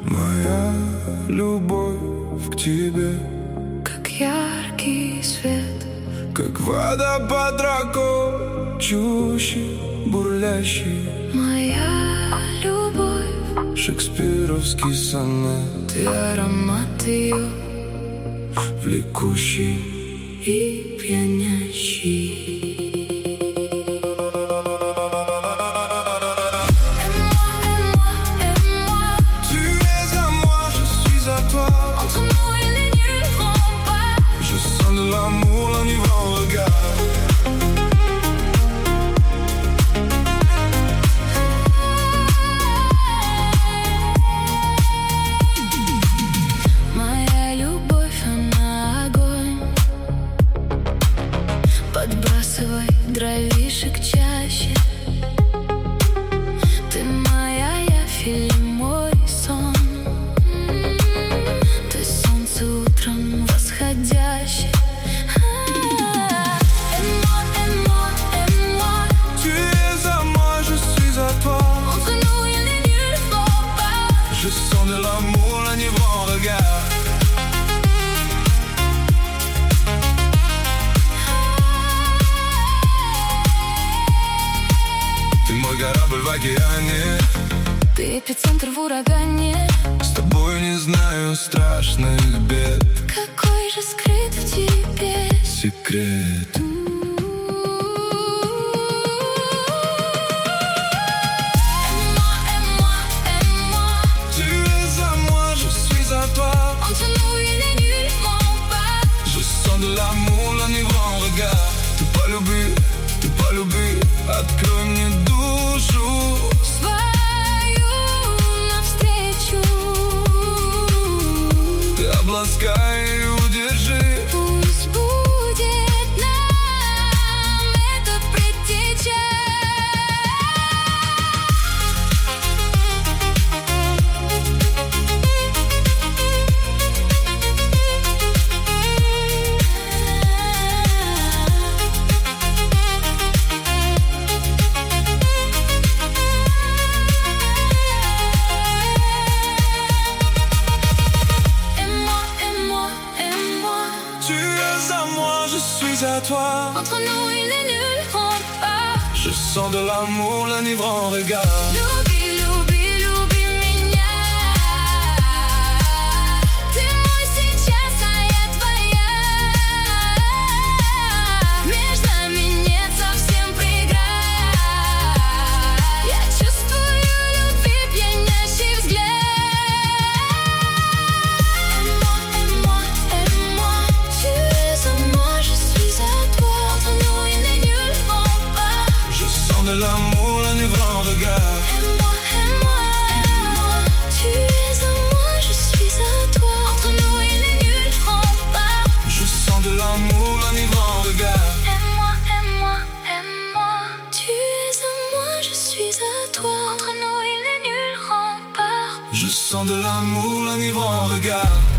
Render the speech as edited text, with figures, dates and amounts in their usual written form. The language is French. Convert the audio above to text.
Моя любовь к тебе, как яркий свет, как водопад ракочущий, бурлящий. моя любовь, Шекспировский сонет, ты аромат ее влекущий и пьянящий. L'amour, l'enivrant regard. Моя любовь, она огонь. Подбрасывай дровишек чаще. Ты моя, я фильм, мой сон. Ты солнце утром восходящее. Je sens de l'amour, l'enivrant regard. Ты мой корабль в океане, Ты эпицентр в урагане. с тобой не знаю страшных бед. Какой же скрыт в тебе Секрет. De l'amour, l'enivrant regard. Ты полюби, открой мне душу свою навстречу. Ты обласкай и удержи. Пусть будет нам эта предтеча. Je suis à toi. Entre nous il n'est nul rempart. Je sens de l'amour, l'enivrant regard. Люби, люби, люби меня. Ты мой сейчас, а я твоя. Между нами нет совсем преград. Я чувствую любви пьянящий взгляд. Aime-moi, aime-moi, tu es à moi, je suis à toi. Entre nous il n'est nul rempart. Je sens de l'amour, l'enivrant regard. Aime-moi, aime-moi, aime-moi, tu es à moi, je suis à toi. Entre nous il n'est nul rempart. Je sens de l'amour, l'enivrant regard. Aime-moi, aime-moi, aime-moi, tu es à moi, je suis à toi. Entre nous il n'est nul rempart. Je sens de l'amour, l'enivrant regard.